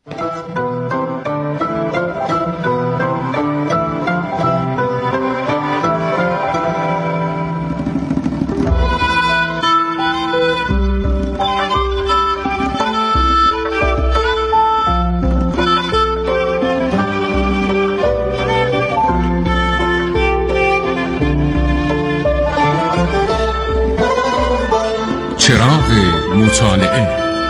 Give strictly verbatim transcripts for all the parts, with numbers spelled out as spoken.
چراغ مطالعه.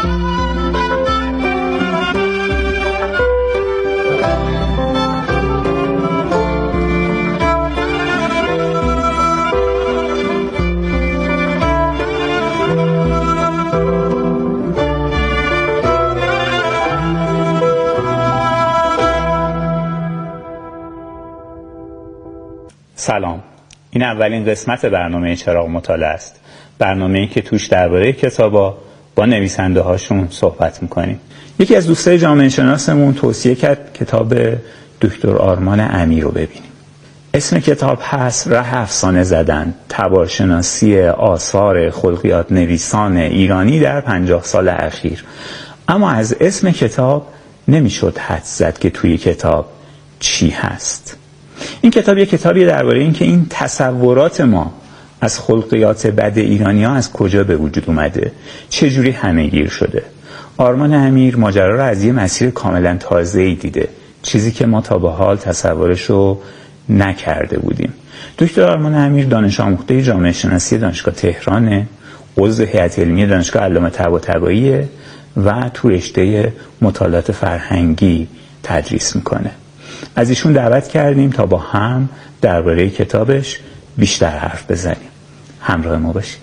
سلام، این اولین قسمت برنامه چراغ مطالعه است. برنامه‌ای که توش درباره کتابا با نویسنده هاشون صحبت میکنیم. یکی از دوستای جامعه شناسمون توصیه کرد کتاب دکتر آرمان امیر رو ببینیم. اسم کتاب هست ره افسانه زدن، تبارشناسی آثار خلقیات نویسان ایرانی در پنجاه سال اخیر. اما از اسم کتاب نمیشد حدس زد که توی کتاب چی هست. این کتاب یک کتابی درباره این که این تصورات ما از خلقیات بد ایرانی ها از کجا به وجود اومده، چجوری همه گیر شده. آرمان امیر ماجرا رو از یه مسیر کاملا تازه‌ای دیده، چیزی که ما تا به حال تصورش رو نکرده بودیم. دکتر آرمان امیر دانش آموخته جامعه شناسی دانشگاه تهرانه، عضو هیئت علمی دانشگاه علامه طباطباییه و تو رشته مطالعات فرهنگی تدریس میکنه. از ایشون دعوت کردیم تا با هم درباره کتابش بیشتر حرف بزنیم. همراه ما باشید.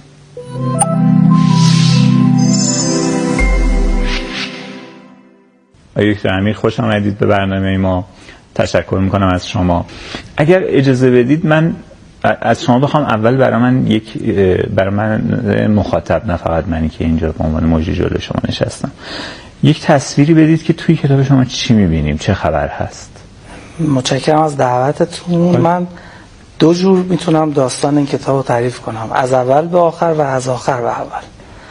آقای دکتر امیر، خوش آمدید به برنامه ما. تشکر میکنم از شما. اگر اجازه بدید من از شما بخوام اول برای من یک برای من مخاطب، نه فقط منی که اینجا به عنوان مجری جلوی شما نشستم، یک تصویری بدید که توی کتاب شما چی میبینیم، چه خبر هست. متشکرم از دعوتتون. من دو جور میتونم داستان این کتاب رو تعریف کنم، از اول به آخر و از آخر به اول.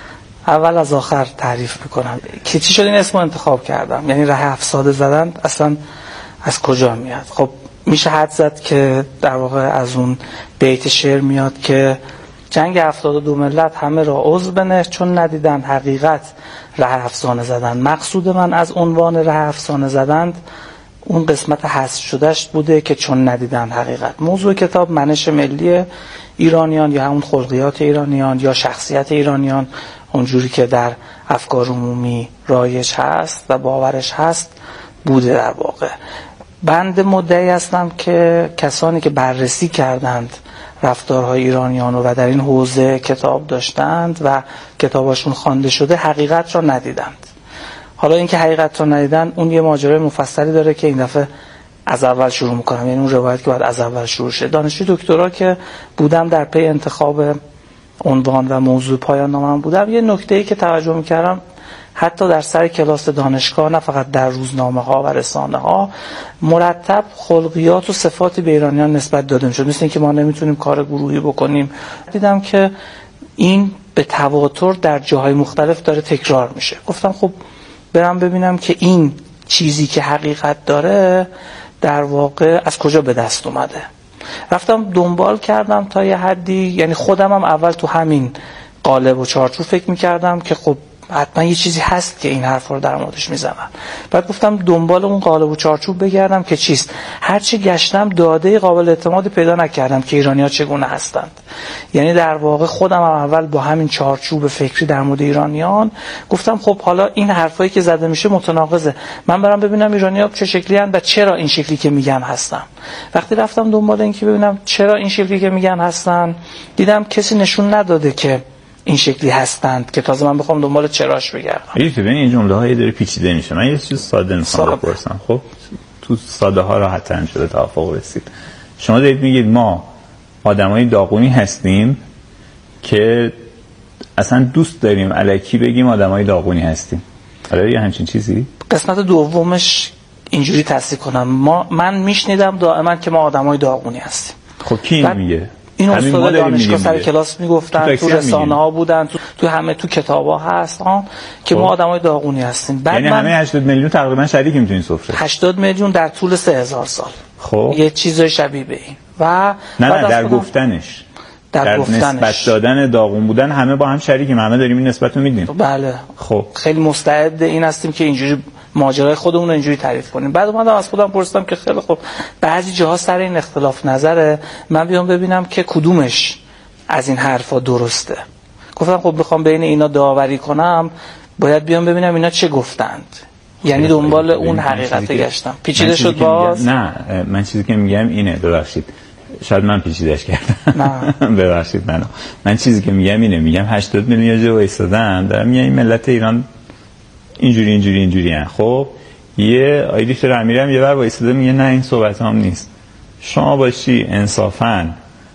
اول از آخر تعریف میکنم که چی شد این اسم رو انتخاب کردم. یعنی ره افسانه زدن اصلا از کجا میاد؟ خب میشه حد زد که در واقع از اون بیت شعر میاد که جنگ هفتاد و دو ملت همه را عضو بنه، چون ندیدن حقیقت ره افسانه زدن. مقصود من از عنوان ره افسانه زدن اون قسمت حذف شدهش بوده که چون ندیدن حقیقت. موضوع کتاب منش ملی ایرانیان یا همون خلقیات ایرانیان یا شخصیت ایرانیان اونجوری که در افکار عمومی رایج هست و باورش هست بوده. در واقع بند مدعی هستم که کسانی که بررسی کردند رفتارهای ایرانیان و در این حوزه کتاب داشتند و کتاباشون خوانده شده حقیقت را ندیدند. حالا اینکه حقیقت رو ندیدن اون یه ماجرای مفصلی داره که این دفعه از اول شروع میکنم، یعنی اون روایت که باید از اول شروع شه. دانشجوی دکترا که بودم در پی انتخاب عنوان و موضوع پایان نامم بودم، یه نکته‌ای که توجه میکردم حتی در سر کلاس دانشگاه، نه فقط در روزنامه ها و رسانه ها، مرتب خلقیات و صفاتی به ایرانیان نسبت داده میشد، مثل اینکه ما نمیتونیم کار گروهی بکنیم. دیدم که این به تواتر در جاهای مختلف داره تکرار میشه. گفتم خب برم ببینم که این چیزی که حقیقت داره در واقع از کجا به دست اومده. رفتم دنبال کردم تا یه حدی، یعنی خودم هم اول تو همین قالب و چارچوب فکر میکردم که خب حتما یه چیزی هست که این حرفا رو در موردش میزنن. بعد گفتم دنبال اون قالب و چارچوب بگردم که چیست. هرچی گشتم داده قابل اعتمادی پیدا نکردم که ایرانی‌ها چگونه هستند. یعنی در واقع خودم هم اول با همین چارچوب فکری در مورد ایرانیان گفتم خب حالا این حرفایی که زده میشه متناقضه، من برام ببینم ایرانی‌ها چه شکلی هستند و چرا این شکلی که میگن هستن. وقتی رفتم دنبال این که ببینم چرا این شکلی که میگن هستن، دیدم کسی نشون نداده که این شکلی هستند که تازه من بخوام دنبال چراش بگردم. یکی ببین این جمله های داره پیچیده میشه. من یه چیز ساده میخوام بپرسم. خب تو ساده ها راحت تر میشه به توافق رسید. شما دارید میگید ما آدمای داغونی هستیم که اصلا دوست داریم الکی بگیم آدمای داغونی هستیم. آره یه همچین چیزی؟ قسمت دومش اینجوری تصدیق کنم. ما من میشنیدم دائما که ما آدمای داغونی هستیم. خب کی اینو میگه؟ این استاد دانشگاه سر کلاس میگفتن، تو رسانه ها بودن، تو, تو همه تو کتاب ها هست ها که خب. ما آدمای داغونی هستیم. بعد یعنی همه هشتاد میلیون تقریبا شریکیم تو این سفره. هشتاد میلیون در طول سه هزار سال. خب یه چیزای شبیه به این. و نه نه در گفتنش در, در گفتنش نسبت دادن داغون بودن همه با هم شریکیم، همه داریم این نسبت رو میدیم. بله خب خیلی مستعد این هستیم که اینجوری ماجرای خودمون رو اینجوری تعریف کنیم. بعد اومدم از خودم پرسیدم که خیلی خب بعضی جاها سر این اختلاف نظره، من بیام ببینم که کدومش از این حرفا درسته. گفتم خب بخوام بین اینا داوری کنم باید بیام ببینم اینا چه گفتند، یعنی دنبال اون حقیقت گشتم. پیچیده شد باز؟ نه من چیزی که میگم اینه، ببخشید شاید من پیچیده‌اش کردم. نه ببخشید منو. من چیزی که میگم اینه، میگم هشتاد میلیون جو ایستادن دارم میگم این ملت ایران اینجوری اینجوری اینجوری هن. خب یه آیدی دکتر امیرم یه بار وایساده میگه نه این صحبت هم نیست. شما باشی انصافاً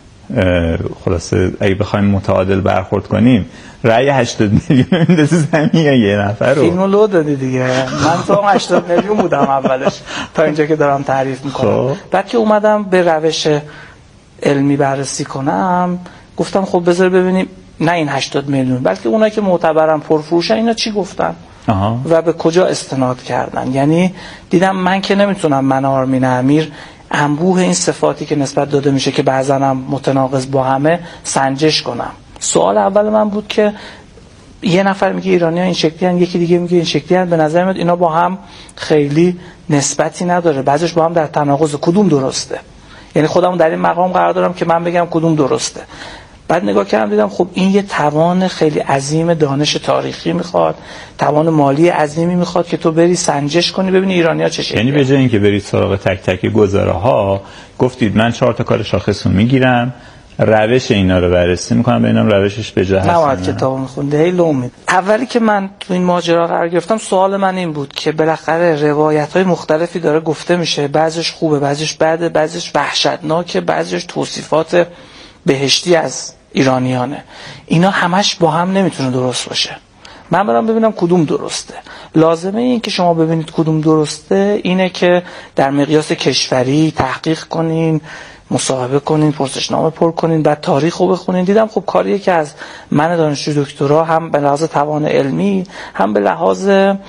خلاصه اگه بخوایم متعادل برخورد کنیم رأی هشتاد میلیون میندازه زمین یه نفر رو. فیلمو لو دادی دیگه. من تو هم هشتاد میلیون بودم اولش تا اینجا که دارم تعریف میکنم. خب. بعد که اومدم به روش علمی بررسی کنم گفتم خب بذار ببینیم نه این هشتاد میلیون بلکه اونایی که معتبرن پرفروشن اینا چی گفتن آها. و به کجا استناد کردن. یعنی دیدم من که نمیتونم من آرمین امیر انبوه این صفاتی که نسبت داده میشه که بعضا هم متناقض با همه سنجش کنم. سوال اول من بود که یه نفر میگه ایرانی‌ها این شکلی هن، یکی دیگه میگه این شکلی هن، به نظر میاد اینا با هم خیلی نسبتی نداره، بعضیش با هم در تناقض، کدوم درسته؟ یعنی خودمون در این مقام قرار دارم که من بگم کدوم درسته. بعد نگاه کردم دیدم خب این یه توان خیلی عظیم دانش تاریخی میخواد، توان مالی عظیمی میخواد که تو بری سنجش کنی ببینی ایرانی‌ها چه شکلیه. یعنی به جای اینکه برید سراغ تک تک گزاره‌ها گفتید من چهار تا کار شاخص رو میگیرم، روش اینا رو بررسی میکنم ببینم روشش به جا هست. نباید کتاب میخونده هی لوم. اولی که من تو این ماجرا قرار گرفتم سوال من این بود که بالاخره روایت‌های مختلفی داره گفته میشه، بعضیش خوبه، بعضیش بده، بعضیش وحشتناکه، بعضیش توصیفات بهشتی از ایرانیانه. اینا همش با هم نمیتونه درست باشه. من برام ببینم کدوم درسته. لازمه این که شما ببینید کدوم درسته اینه که در مقیاس کشوری تحقیق کنین، مصاحبه کنین، پرسشنامه پر کنین، بعد تاریخ رو بخونین. دیدم خب کاریه که از من دانشجو دکترا هم به لحاظ توان علمی هم به لحاظ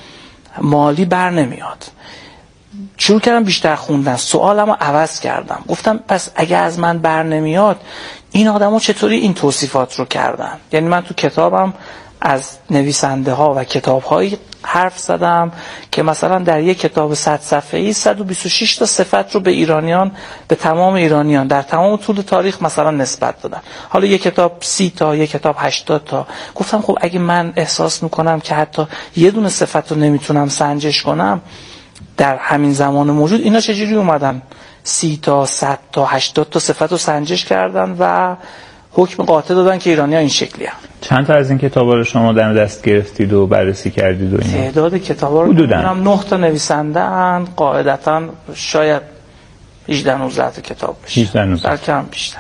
مالی بر نمیاد. شروع کردم بیشتر خوندن، سوالمو عوض کردم. گفتم پس اگه از من بر نمیاد این آدمو چطوری این توصیفات رو کردن؟ یعنی من تو کتابم از نویسنده ها و کتاب هایی حرف زدم که مثلا در یک کتاب صد صفحه‌ای صد و بیست و شش تا صفت رو به ایرانیان، به تمام ایرانیان در تمام طول تاریخ مثلا نسبت دادن. حالا یک کتاب سی تا، یک کتاب هشتاد تا. گفتم خب اگه من احساس میکنم که حتی یه دونه صفت رو نمیتونم سنجش کنم در همین زمان موجود، اینا چجوری اومدن سی تا، صد تا، هشتاد تا صفت رو سنجش کردن و حکم قاطع دادن که ایرانی‌ها این شکلی هستند. چند تا از این کتابا رو شما در دست گرفتید و بررسی کردید و اینا؟ تعداد کتابا رو می‌دونم نه تا نویسنده ان، قاعدتاً شاید هجده نوزده تا کتاب بشه. هجده نوزده در کم بیشتر.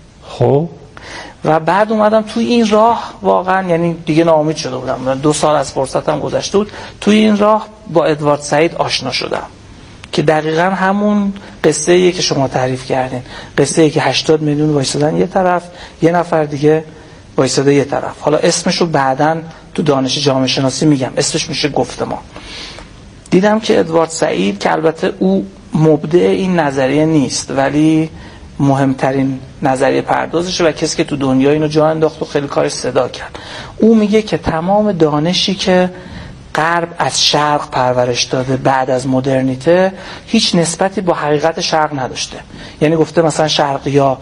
خب و بعد اومدم توی این راه واقعا، یعنی دیگه ناامید شده بودم، دو سال از فرصتم گذشته بود، توی این راه با ادوارد سعید آشنا شدم که دقیقاً همون قصه ایه که شما تعریف کردین، قصه ای که هشتاد میلیون وایسادن یه طرف، یه نفر دیگه وایساده یه طرف. حالا اسمش رو بعداً تو دانش جامعه شناسی میگم، اسمش میشه گفتمان. دیدم که ادوارد سعید که البته او مبدع این نظریه نیست ولی مهمترین نظریه پردازشه و کسی که تو دنیا اینو جا انداخت و خیلی کارش صدا کرد، او میگه که تمام دانشی که غرب از شرق پرورش داده بعد از مدرنیته هیچ نسبتی با حقیقت شرق نداشته. یعنی گفته مثلا شرقی‌ها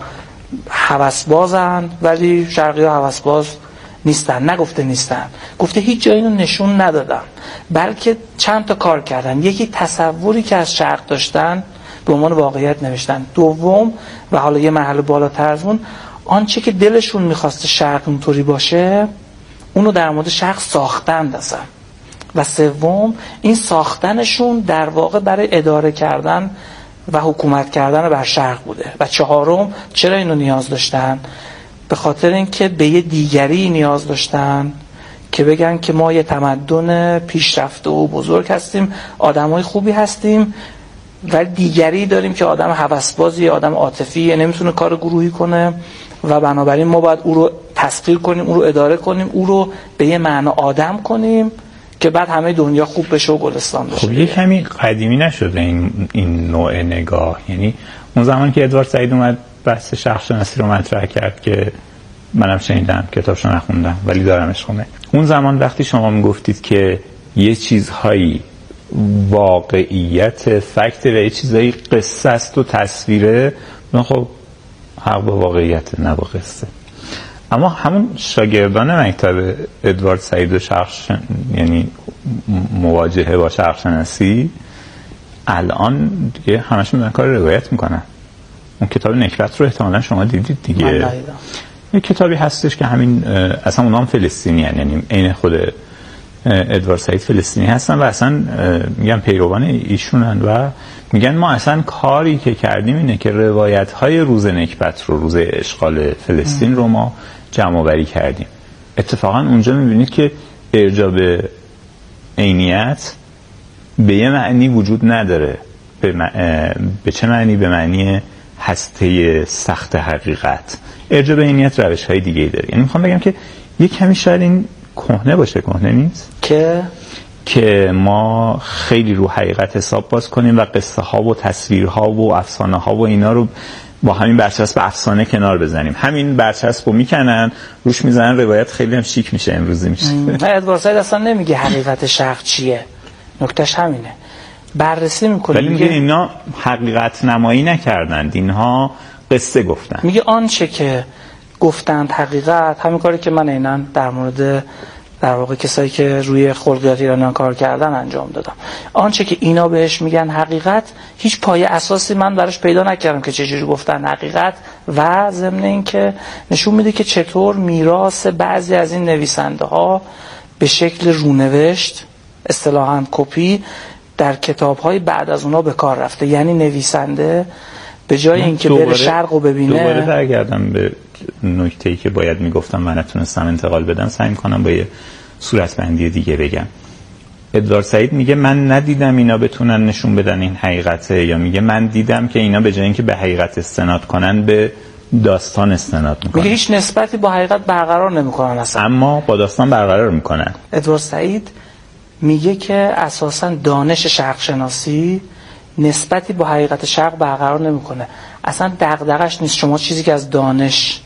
هوسبازن ولی شرقی‌ها هوسباز نیستن، نگفته نیستن، گفته هیچ جایی اینو نشون ندادن، بلکه چند تا کار کردن. یکی تصوری که از شرق داشتن به عنوان واقعیت نوشتن. دوم و حالا یه مرحله بالاتر از اون، آنچه که دلشون می‌خواسته شرق اونطوری باشه اونو در مورد شرق ساختن اصلا. و سوم این ساختنشون در واقع برای اداره کردن و حکومت کردن بر شرق بوده. و چهارم چرا اینو نیاز داشتن؟ به خاطر اینکه به یه دیگری نیاز داشتن که بگن که ما یه تمدن پیشرفته و بزرگ هستیم، آدمای خوبی هستیم ولی دیگری داریم که آدم هوسبازی، آدم عاطفی، نمیتونه کار گروهی کنه و بنابراین ما باید او رو تسخیر کنیم، او رو اداره کنیم، او رو به یه معنا آدم کنیم که بعد همه دنیا خوب بشه و گلستان بشه. خب یه کمی قدیمی نشده این این نوع نگاه؟ یعنی اون زمان که ادوارد سعید اومد بحث شخص شناسی رو مطرح کرد که منم شنیدم، کتابشو نخوندم ولی دارمش خونه، اون زمان وقتی شما میگفتید که یه چیزهایی واقعیت فکت و یه چیزهایی قصه است و تصویره، من خب حق با واقعیت نه با قصه. اما همون شاگردان مکتب ادوارد سعید و شخص شن... یعنی مواجهه با شخص شناسی الان دیگه همشون دارن کار روایت میکنن. اون کتاب نکبت رو احتمالا شما دیدید دیگه. من یه کتابی هستش که همین اصلا اونام فلسطینی هن. یعنی عین خود ادوارد سعید فلسطینی هستن و اصلا میگن پیروان ایشونن و میگن ما اصلا کاری که کردیم اینه که روایت های روز نکبت رو، روز اشغال فلسطین رو ما جمع آوری کردیم. اتفاقا اونجا میبینید که ارجاع به عینیت به یه معنی وجود نداره. به, م... به چه معنی؟ به معنی هسته سخت حقیقت. ارجاع به عینیت روش های دیگه داره. یعنی میخوام بگم که یه کمی شاید این کهنه باشه، کهنه نیست که که ما خیلی رو حقیقت حساب باز کنیم و قصه ها و تصویرها و افسانه ها و اینا رو با همین برچسب افسانه کنار بزنیم. همین برچسب رو میکنن روش میزنن، روایت خیلی هم شیک میشه، امروزی میشه. ادوارد سعید اصلا نمیگه حقیقت شرق چیه، نکتهش همینه، بررسی میکنه. ولی میگه اینا حقیقت نمایی نکردند، اینها قصه گفتن. میگه آنچه که گفتند حقیقت، همین کاری که من عیناً در مورد در واقع کسایی که روی خلقیات ایرانیان کار کردن انجام دادم. آنچه که اینا بهش میگن حقیقت هیچ پایه اساسی من براش پیدا نکردم که چجوری گفتن حقیقت، و ضمن این که نشون میده که چطور میراث بعضی از این نویسنده ها به شکل رونوشت، اصطلاحاً کپی، در کتاب‌های بعد از اونا به کار رفته. یعنی نویسنده به جای اینکه بره شرق رو ببینه، دوباره برگردم به نکته‌ای که باید میگفتم من نتونستم انتقال بدم، سعی می‌کنم با یه صورتبندی دیگه بگم. ادوارد سعید میگه من ندیدم اینا بتونن نشون بدن این حقیقته، یا میگه من دیدم که اینا به جای اینکه به حقیقت استناد کنن به داستان استناد میکنن. میگه هیچ نسبتی با حقیقت برقرار نمیکنن اصلا، اما با داستان برقرار میکنن. ادوارد سعید میگه که اساساً دانش شرق شناسی نسبتی با حقیقت شرق برقرار نمیکنه، اصلا دغدغش نیست. شما چیزی که از دانش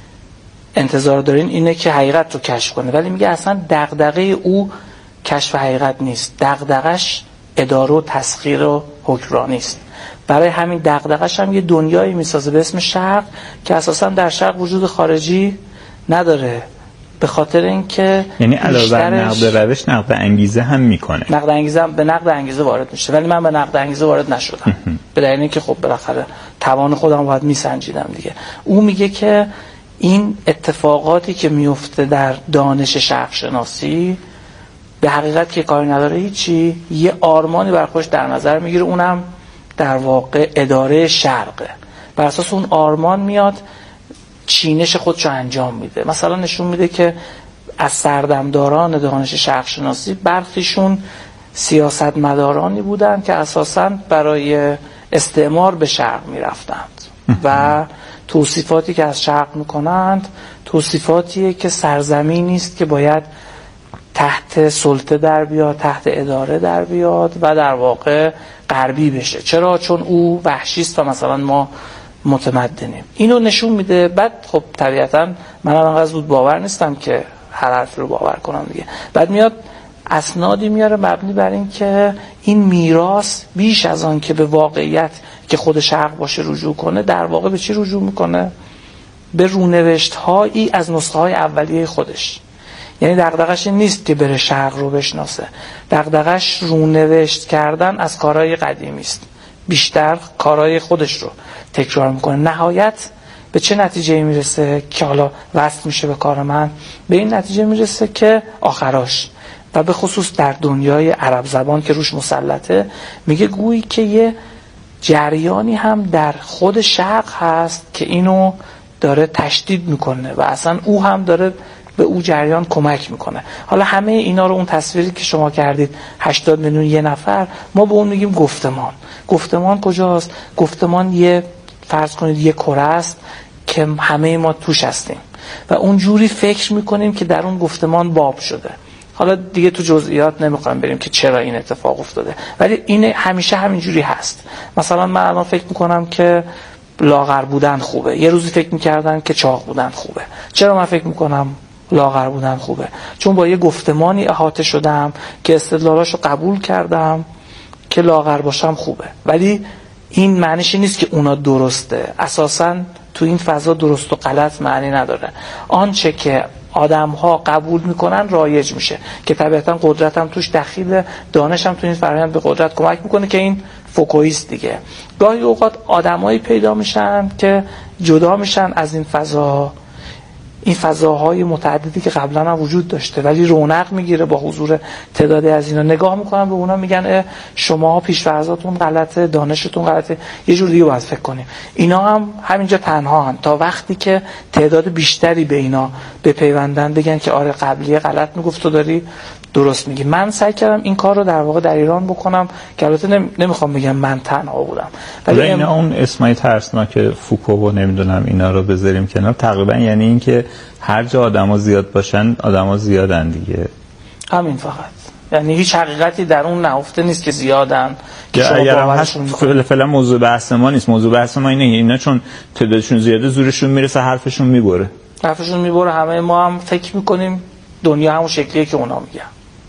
انتظار دارین اینه که حقیقت رو کشف کنه، ولی میگه اصلا دغدغه او کشف حقیقت نیست، دغدغش اداره و تسخیر و حکمرانی است. برای همین دغدغش هم یه دنیایی میسازه به اسم شرق که اساسا در شرق وجود خارجی نداره، به خاطر اینکه یعنی علاوه بر نقد روش نقد انگیزه هم میکنه. نقد انگیزه هم به نقد انگیزه وارد میشه، ولی من به نقد انگیزه وارد نشدم به دلیل اینکه خب بالاخره توان خودم باید میسنجیدم دیگه. او میگه که این اتفاقاتی که میفته در دانش شرق شناسی به حقیقت که کاری نداره هیچی، یه آرمانی بر خودش در نظر میگیره، اونم در واقع اداره شرقه. بر اساس اون آرمان میاد چینش خودشو انجام میده. مثلا نشون میده که از سردمداران دانش شرق شناسی برخیشون سیاستمدارانی بودند که اساساً برای استعمار به شرق میرفتند و توصیفاتی که از شرق میکنند توصیفاتیه که سرزمینی است که باید تحت سلطه در بیاد، تحت اداره در بیاد و در واقع غربی بشه. چرا؟ چون او وحشی است و مثلا ما متمدنیم. اینو نشون میده. بعد خب طبیعتا من انقدر زود باور نیستم که هر حرف رو باور کنم دیگه. بعد میاد اسنادی میاره مبنی بر این که این میراث بیش از آن که به واقعیت که خود شرق باشه رجوع کنه، در واقع به چی رجوع میکنه؟ به رونوشت هایی از نسخه های اولیه خودش. یعنی دغدغش این نیست که بره شرق رو بشناسه، دغدغش رونوشت کردن از کارهای قدیمی است، بیشتر کارهای خودش رو تکرار میکنه. نهایت به چه نتیجه میرسه که حالا وصل میشه به کار من؟ به این نتیجه میرسه که آخراش و به خصوص در دنیای عرب زبان که روش مسلطه، میگه گویی که یه جریانی هم در خود شرق هست که اینو داره تشدید میکنه و اصلا او هم داره به او جریان کمک میکنه. حالا همه اینا رو، اون تصویری که شما کردید هشتاد میلیون یه نفر، ما به اون میگیم گفتمان. گفتمان کجاست؟ گفتمان یه فرض کنید یه کره است که همه ما توش هستیم و اونجوری فکر میکنیم که در اون گفتمان باب شده. حالا دیگه تو جزئیات نمیخوام بریم که چرا این اتفاق افتاده، ولی این همیشه همینجوری هست. مثلا من الان فکر میکنم که لاغر بودن خوبه، یه روزی فکر میکردم که چاق بودن خوبه. چرا من فکر میکنم لاغر بودن خوبه؟ چون با یه گفتمانی احاطه شدم که استدلالاشو قبول کردم که لاغر باشم خوبه، ولی این معنیش نیست که اونا درسته. اساساً تو این فضا درست و غلط معنی نداره. آنچه که آدم ها قبول میکنن رایج میشه، که طبیعتا قدرت هم توش دخیل، دانش هم تو این فرآیند به قدرت کمک میکنه که این فوکویست دیگه. گاهی اوقات آدمایی پیدا میشن که جدا میشن از این فضا، این فضاهای متعددی که قبلا هم وجود داشته ولی رونق میگیره با حضور تعدادی از اینا. نگاه میکنن به اونا میگن شما پیش‌فرضاتون غلطه، دانشتون غلطه، یه جور دیگه باید فکر کنیم. اینا هم همینجا تنها هن تا وقتی که تعداد بیشتری به اینا بپیوندن بگن که آره قبلیه غلط میگفت تو داری درست میگی. من سعی کردم این کار رو در واقع در ایران بکنم که البته نمیخوام بگم من تنها بودم، ولی اینا اون اسمای ترسناک فوکو و نمیدونم اینا رو بذاریم کنار، تقریبا یعنی این که هر جا آدما زیاد باشن آدما زیادن دیگه، همین فقط. یعنی هیچ حقیقتی در اون نهفته نیست که زیادن که شما باورشون کنید. فعلا موضوع بحث ما نیست. موضوع بحث ما اینه اینا چون تعدادشون زیاده زورشون میرسه حرفشون میبره. حرفشون میبره. همه ما هم فکر میکنیم دنیا همون شکلیه که اونا میگن.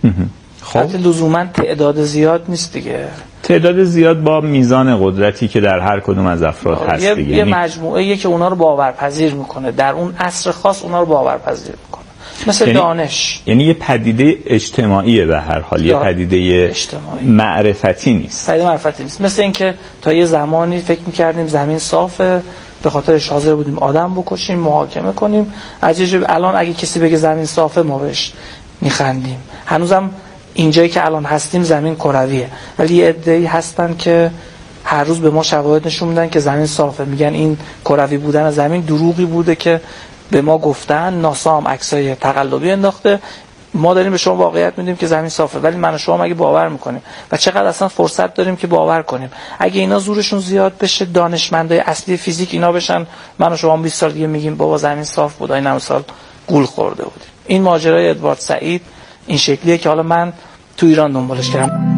خب لزوما تعداد زیاد نیست دیگه. تعداد زیاد با میزان قدرتی که در هر کدوم از افراد هست دیگه. یه, یه مجموعه‌ایه که اونا رو باورپذیر میکنه، در اون عصر خاص اونا رو باورپذیر میکنه. مثل یعنی دانش، یعنی یه پدیده اجتماعیه به هر حال، یه پدیده اجتماعی. معرفتی نیست. پدیده معرفتی نیست. مثل اینکه تا یه زمانی فکر می‌کردیم زمین صافه، به خاطرش حاضر بودیم آدم بکشیم، محاکمه کنیم. عجیبه الان اگه کسی بگه زمین صافه ما بهش میخندیم. هنوزم اینجایی که الان هستیم زمین کرویه، ولی یه عده‌ای هستن که هر روز به ما شواهد نشون میدن که زمین صافه. میگن این کروی بودن زمین دروغی بوده که به ما گفتن. ناسا هم عکسای تقلبی انداخته. ما داریم به شما واقعیت میدیم که زمین صافه، ولی من و شما مگه باور میکنیم؟ و چقدر اصلا فرصت داریم که باور کنیم؟ اگه اینا زورشون زیاد بشه، دانشمندای اصلی فیزیک اینا بشن، من و شما بیست سال دیگه میگیم بابا زمین صاف بود، این هم سال گول خورده بودیم. این ماجرای ادوارد سعید این شکلیه که حالا من تو ایران دنبالش کردم.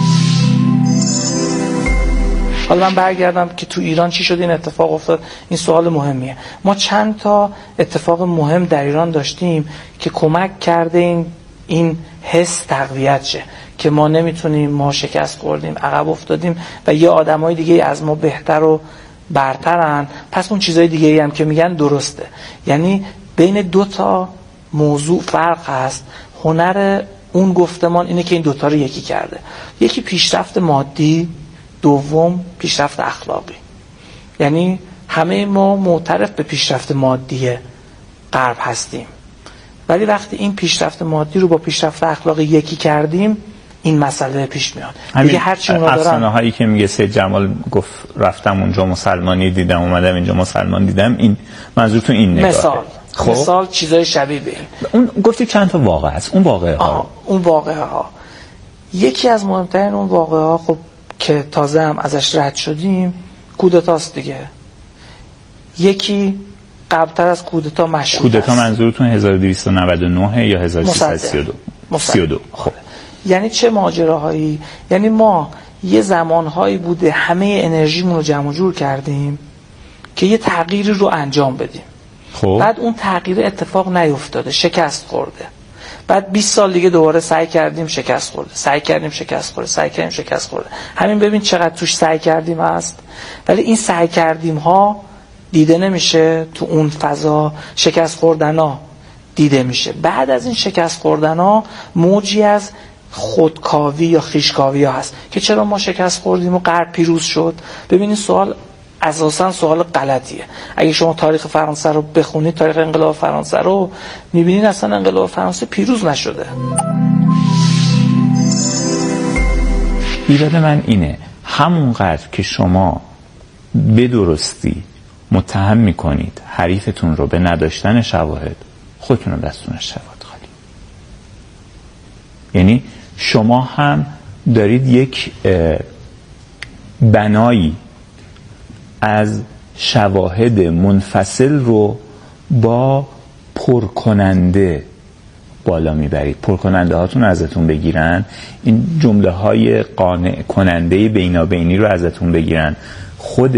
حالا من برگردم که تو ایران چی شد این اتفاق افتاد. این سوال مهمیه. ما چند تا اتفاق مهم در ایران داشتیم که کمک کرده این این حس تقویت شه که ما نمیتونیم، ما شکست خوردیم، عقب افتادیم و یه آدمای دیگه از ما بهتر و برترن، پس اون چیزای دیگه هم که میگن درسته. یعنی بین دو تا موضوع فرق هست. هنر اون گفتمان اینه که این دوتا رو یکی کرده. یکی پیشرفت مادی، دوم پیشرفت اخلاقی. یعنی همه ما معترف به پیشرفت مادی غرب هستیم، ولی وقتی این پیشرفت مادی رو با پیشرفت اخلاقی یکی کردیم این مسئله پیش میاد. دیگه هر چی اونا دارن، افسانه هایی که میگه سید جمال گفت رفتم اونجا مسلمانی دیدم، اومدم اینجا مسلمان دیدم، این منظور تو این نگاهه. مثال خب؟ مثال چیزای شبیه به این. اون گفتی چند تا واقعه هست. اون واقعه ها اون واقعه ها یکی از مهمترین اون واقعه ها خب که تازه هم ازش رد شدیم کودتاست دیگه. یکی قبلتر از کودتا مشروط است. کودتا منظورتون هزار و دویست و نود و نه یا هزار و سیصد و سی و دو؟ خب یعنی چه ماجراهایی؟ یعنی ما یه زمانهایی بوده همه انرژیمون رو جمع جور کردیم که یه تغییری رو انجام بدیم. خب بعد اون تغییر اتفاق نیفتاده، شکست خورده. بعد بیست سال دیگه دوباره سعی کردیم شکست خورده، سعی کردیم شکست خورده، سعی کردیم شکست خورده. همین ببین چقدر توش سعی کردیم هست، ولی این سعی کردیم ها دیده نمیشه. تو اون فضا شکست خوردن ها دیده میشه. بعد از این شکست خوردن ها موجی از خودکاوی یا خویشکاوی ها هست که چرا ما شکست خوردیم و غرب پیروز شد. ببینید سوال اساسا سوال غلطیه. اگه شما تاریخ فرانسه رو بخونید، تاریخ انقلاب فرانسه رو میبینید اصلا انقلاب فرانسه پیروز نشده. ایراد من اینه همونقدر که شما به درستی متهم میکنید حریفتون رو به نداشتن شواهد، خودتون رو دستون از شواهد خالی. یعنی شما هم دارید یک بنایی از شواهد منفصل رو با پرکننده بالا میبرید. پرکننده هاتون ازتون بگیرن، این جمله های قانع کننده بینابینی رو ازتون بگیرن، خود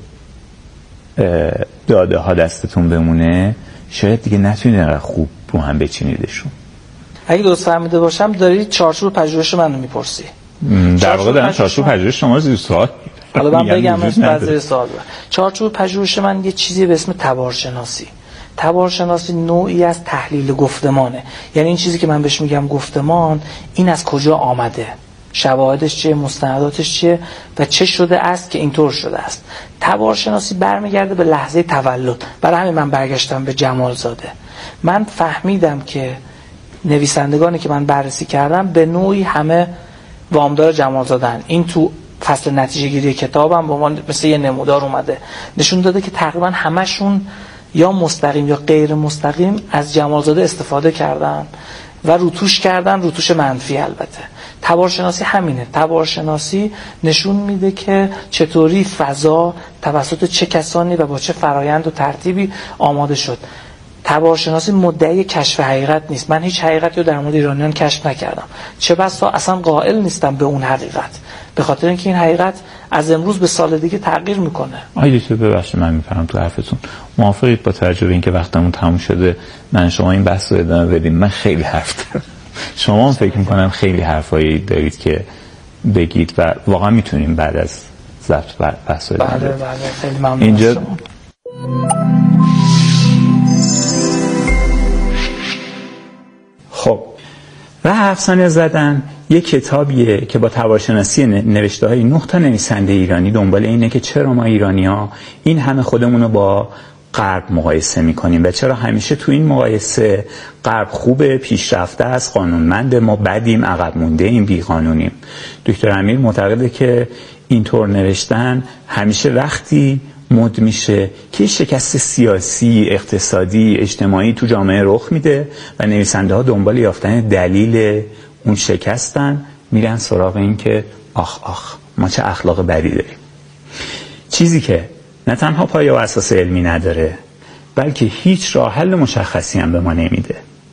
داده ها دستتون بمونه، شاید دیگه نتونید انقدر خوب رو هم بچینیدشون. اگه درست فهمیده باشم داری چارچوب پژوهش منو میپرسی. در واقع دارم چارچوب پژوهش شما رو زیر سوال. حالا من بگم از زیر سوال. چارچوب پژوهش من یه چیزی به اسم تبارشناسی. تبارشناسی نوعی از تحلیل گفتمانه. یعنی این چیزی که من بهش میگم گفتمان، این از کجا آمده، شواهدش چیه، مستنداتش چیه و چه شده است که اینطور شده است. تبارشناسی برمیگرده به لحظه تولد. برای همین من برگشتم به جمالزاده. من فهمیدم که نویسندگانی که من بررسی کردم به نوعی همه وامدار جمالزاده‌اند. این تو فصل نتیجه گیری کتابم به عنوان مثل یه نمودار اومده، نشون داده که تقریبا همشون یا مستقیم یا غیر مستقیم از جمالزاده استفاده کردن و روتوش کردن، روتوش منفی. البته تبارشناسی همینه. تبارشناسی نشون میده که چطوری فضا توسط چه کسانی و با چه فرایند و ترتیبی آماده شد. تبارشناسی مدعی کشف حقیقت نیست. من هیچ حقیقتی رو در مورد ایرانیان کشف نکردم، چه بسا اصلا قائل نیستم به اون حقیقت، به خاطر اینکه این حقیقت از امروز به سال دیگه تغییر میکنه. آیدی تو ببخشید من میفهمم تو حرفتون موافقید با توجه به اینکه وقتمون تموم شده من شما این بحث رو ادامه بدیم؟ من خیلی حرف دارم، شما هم فکر میکنم خیلی حرفایی دارید که بگید و واقعا میتونیم بعد از ضبط بحث رو ادامه بدیم. بله بله خیلی ممنون. اینجا خب راه افسانه زدن یک کتابیه که با تبارشناسی نوشته های نه تا نویسنده ایرانی دنبال اینه که چرا ما ایرانی‌ها این همه خودمون رو با غرب مقایسه میکنیم و چرا همیشه تو این مقایسه غرب خوبه، پیشرفته است، قانونمند، ما بدیم، عقب مونده ایم، بیقانونیم. دکتر امیر معتقده که اینطور نوشتن همیشه وقتی مد میشه که شکست سیاسی، اقتصادی، اجتماعی تو جامعه رخ میده و نویسنده ها دنبال یافتن دلیل اون شکستن، میرن سراغ این که آخ آخ ما چه اخلاق بدی داریم. چیزی که نه تنها پایه و اساس علمی نداره بلکه هیچ راه حل مشخصی هم به ما نمیده.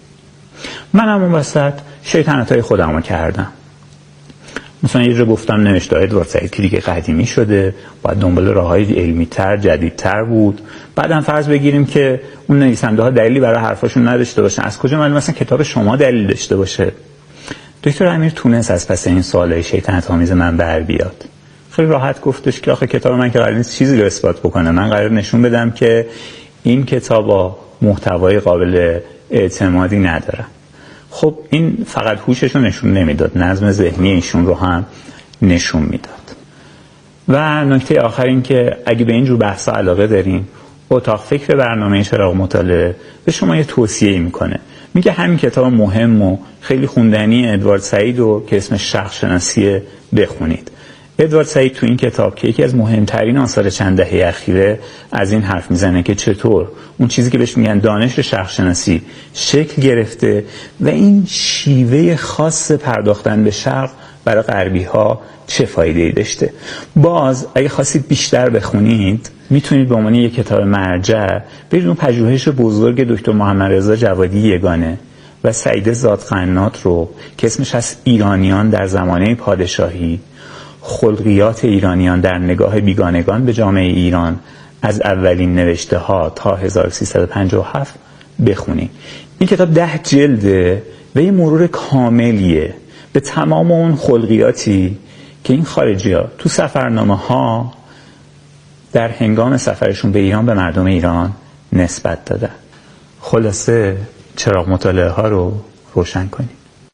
من هم اون وسط شیطنتای خودمو کردم. مثلا یه جا گفتم نوشته های ادوارد سعید که دیگه قدیمی شده، باید دنبال راههای علمی تر، جدیدتر بود. بعدم فرض بگیریم که اون نویسنده ها دلیلی برای حرفاشون نداشته باشن، از کجا معلومه مثلا کتاب شما دلیل داشته باشه؟ دکتر امیر تونست از پس این سوالای شیطنت آمیز من بر بیاد. خیلی راحت گفتش که آخه کتاب من که قرار نیست چیزی رو اثبات بکنه، من قرار نشون بدم که این کتابا محتوای قابل اعتمادی نداره. خب این فقط هوشش رو نشون نمیداد، نظم ذهنی ایشون رو هم نشون میداد. و نکته آخر این که اگه به اینجور بحثا علاقه دارین، اتاق فکر برنامه چراغ مطالعه به شما یه توصیه میکنه، میگه همین کتاب مهم و خیلی خوندنی ادوارد سعید رو که اسمش شخص شناسیه بخونید. ادوارد سعید تو این کتاب که یکی از مهمترین آثار چند دهه اخیره از این حرف میزنه که چطور اون چیزی که بهش میگن دانش شخص شناسی شکل گرفته و این شیوه خاص پرداختن به شرق برای غربی ها چه فایده‌ای داشته. باز اگه خواستید بیشتر بخونید میتونید به عنوان یک کتاب مرجع برید اون پژوهش بزرگ دکتر محمد رضا جوادی یگانه و سعید زادقنات رو که اسمش هست ایرانیان در زمانه پادشاهی، خلقیات ایرانیان در نگاه بیگانگان به جامعه ایران از اولین نوشته ها تا هزار و سیصد و پنجاه و هفت بخونید. این کتاب ده جلده و یه مرور کاملیه به تمام اون خلقیاتی که این خارجی ها تو سفرنامه ها در هنگام سفرشون به ایران به مردم ایران نسبت دادن. خلاصه چراغ مطالعه ها رو روشن کنید.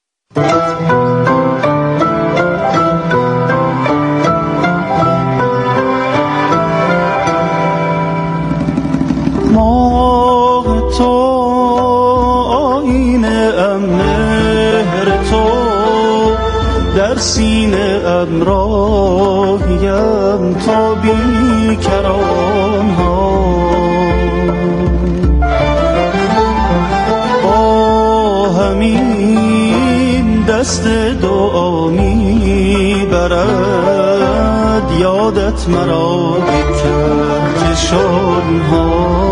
ماه تو آینه ام، مهر تو در سینه ام، راهیم تا بیکران ها. دست دعا می برد یادت مرا به کهکشان ها.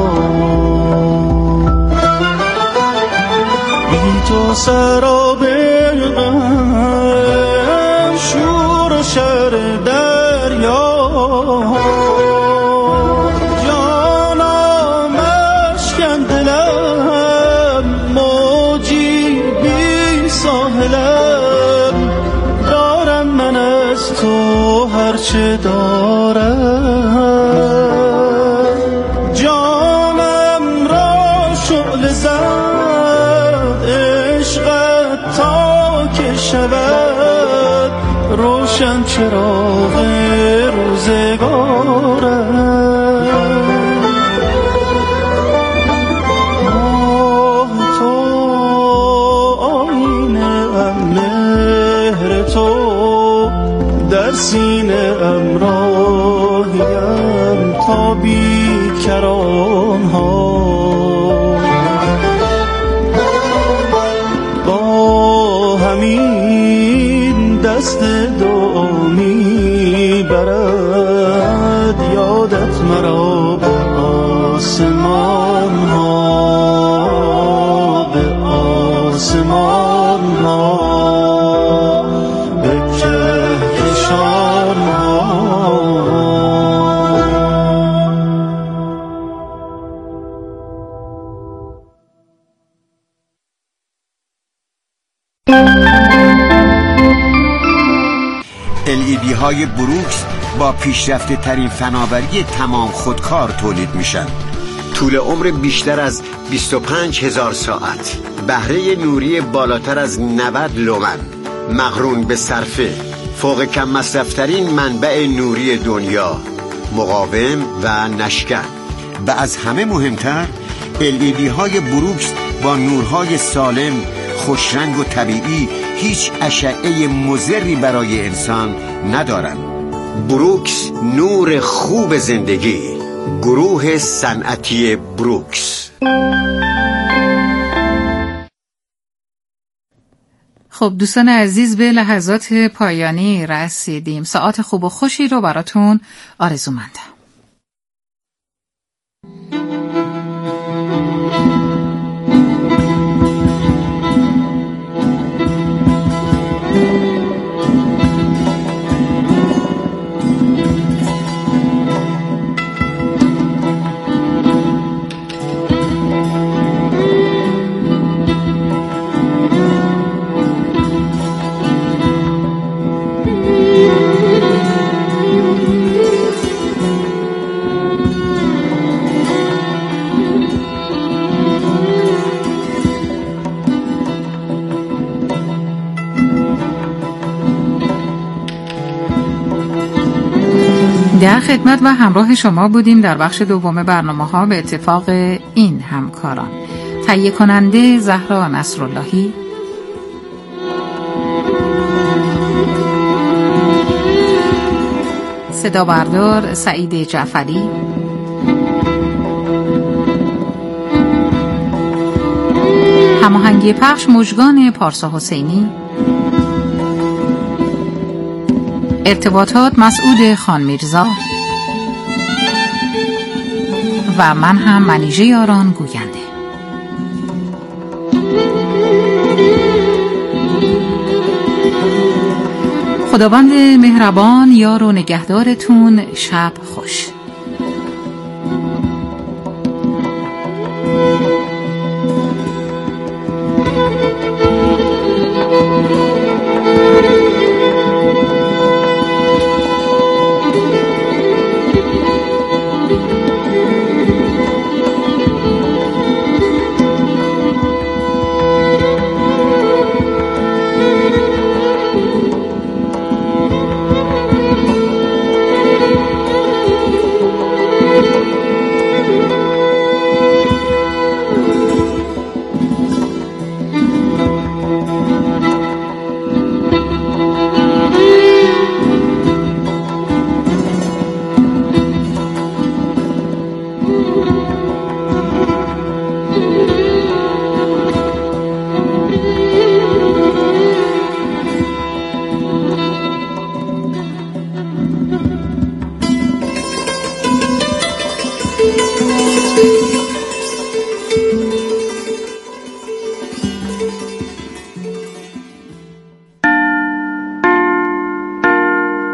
بی تو سراب غم شور و شر دریا، جانم اشکن دلم موجی بی ساحلم، دارم من از تو هرچه دارم. جانم را شعله زد عشقت تا که شود روشن چراغ روزگارم. آه تو آینه ام، مهر تو در سینه ام، راهیم تا بیکران ها. با همین دست دعا می برد یادت مرا به آسمان ها، به آسمان ها، به کهکشان ها. ال ای دی های بروکس با پیشرفته ترین فناوری تمام خودکار تولید میشن. طول عمر بیشتر از بیست و پنج هزار ساعت، بهره نوری بالاتر از نود لومن، مقرون به صرفه، فوق کم مصرفترین منبع نوری دنیا، مقاوم و نشکن. و از همه مهمتر ال ای دی های بروکس با نورهای سالم، خوشرنگ و طبیعی هیچ اشعه مضری برای انسان ندارند. بروکس، نور خوب زندگی. گروه صنعتی بروکس. خب دوستان عزیز، به لحظات پایانی رسیدیم. ساعت خوب و خوشی رو براتون آرزومندم. در خدمت و همراه شما بودیم در بخش دوم برنامه‌ها به اتفاق این همکاران: تهیه کننده زهرا نصراللهی، صدا بردار سعید جعفری، هماهنگی پخش مژگان پارسا حسینی، ارتباطات مسعود خان میرزا و من هم منیژه یاران گوینده. خداوند مهربان یار و نگهدارتون. شب خوش.